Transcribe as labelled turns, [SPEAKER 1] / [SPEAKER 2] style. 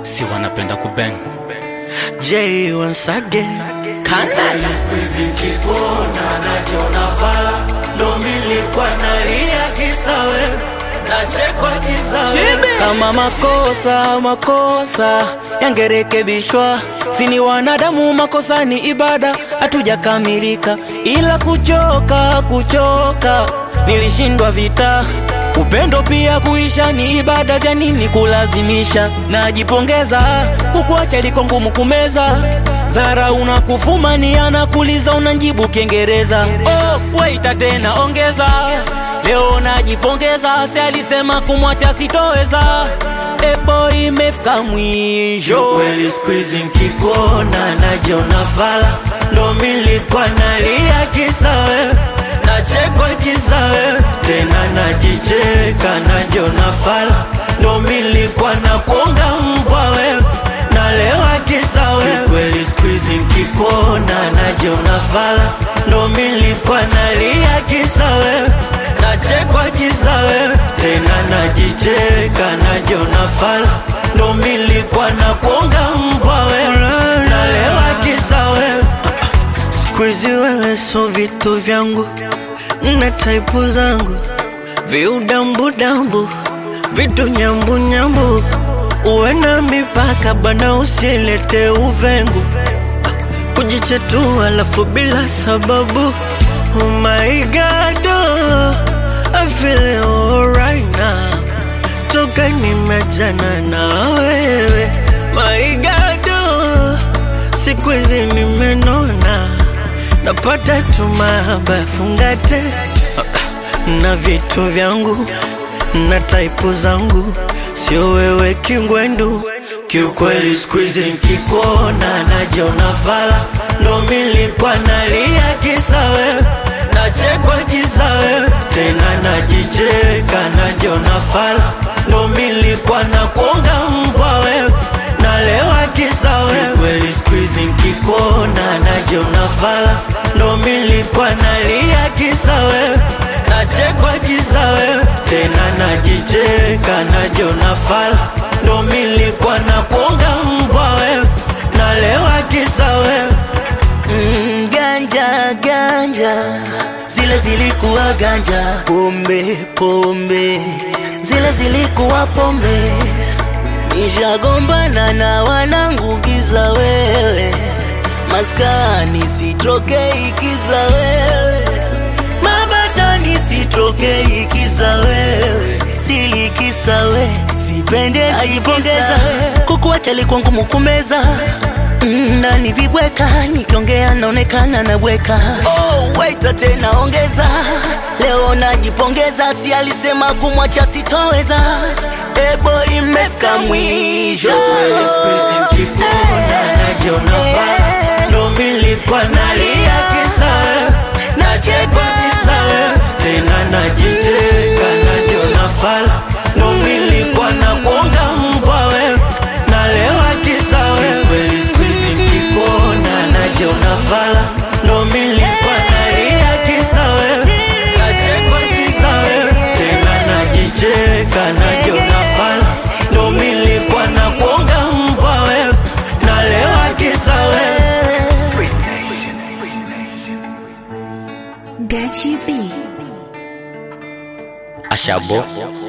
[SPEAKER 1] si wanapenda kubang.
[SPEAKER 2] J once again.
[SPEAKER 3] Kanala squeeze kikona na jona fala. Ndo milikuwa nalia kisa wewe, nachekwa kisa wewe.
[SPEAKER 2] Kama makosa yangerekebishwa, sini wanadamu, makosa ni ibada, hatujakamilika. Ila kuchoka nilishindwa vita. Upendo pia kuisha ni ibada, vya nini kulazimisha? Najipongeza kukuacha liko ngumu kumeza. Dhara unakufuma ni anakuliza, unanjibu Kiingereza. Oh, waita tena ongeza. Leo najipongeza, si alisema kumwacha sitoweza. Ebo imefika mwisho.
[SPEAKER 3] Kweli squeeze kikona na jona fala. Ndo milikuwa nalia kisa wewe, nachekwa kisa wewe. Tena najicheka na jona fala. Ndo milikuwa na kuonga mbwa wewe, nalewa kisa wewe. Kweli squeeze kikona na jona fala. Ndo milikuwa nalia kisa wewe, nachekwa kisa wewe. Tena najicheka na jona fala. Ndo milikuwa na kuonga mbwa wewe, nalewa kisa wewe.
[SPEAKER 2] Squeeze wewe so vitu vyangu na type zangu, viudambu vitu nyambu. Uwe na mipaka bana, usilete uvengu, kujichetua alafu bila sababu. Oh my God, oh, I feel alright now. Toka nimejana na wewe. My God, oh, siku hizi nimenona, napata tu mahaba fungate. Na vitu vyangu na type zangu, sio wewe kingwendu.
[SPEAKER 3] Kiukweli squeeze kikona na jona fala. Ndo milikuwa nalia kisa wewe, nachekwa kisa wewe. Tena najicheka na jona fala. Ndo milikuwa na kuonga mbwa wewe, nalewa kisa wewe. Kiukweli squeeze kikona na jona fala. Ndo milikuwa nalia kisa wewe, nachekwa kisa wewe. Tena najicheka na jona fala. Ndo milikuwa na kuonga mbwa wewe, nalewa kisa wewe.
[SPEAKER 2] Ganja zile zilikuwa ganja, pombe zile zilikuwa pombe. Nishagombana na wanangu giza wewe, maskani sitrokei kiza wewe, mabatani sitrokei kiza wewe, silikisa wewe, sipende ajipongeza. Kukuacha liko ngumu kumeza, ndani vibweka, nikiongea naonekana na bweka. Oh, waita tena ongeza. Leo najipongeza, si alisema kumwacha sitoweza. Ebo imefika mwisho.
[SPEAKER 3] Squeeze kikona na jona fala. Ndo milikuwa nalia kisa wewe, nachekwa kisa wewe. Tena najicheka na jona fala. Ndo milikuwa na kuonga mbwa wewe, nalewa kisa wewe. Kweli squeeze kikona na jona fala. Ndo milikuwa nalia kisa wewe, nachekwa kisa wewe. Tena najicheka na jona fala. Ndo milikuwa na kuonga mbwa wewe, nalewa kisa wewe.
[SPEAKER 4] Gachi B.
[SPEAKER 1] Ashabo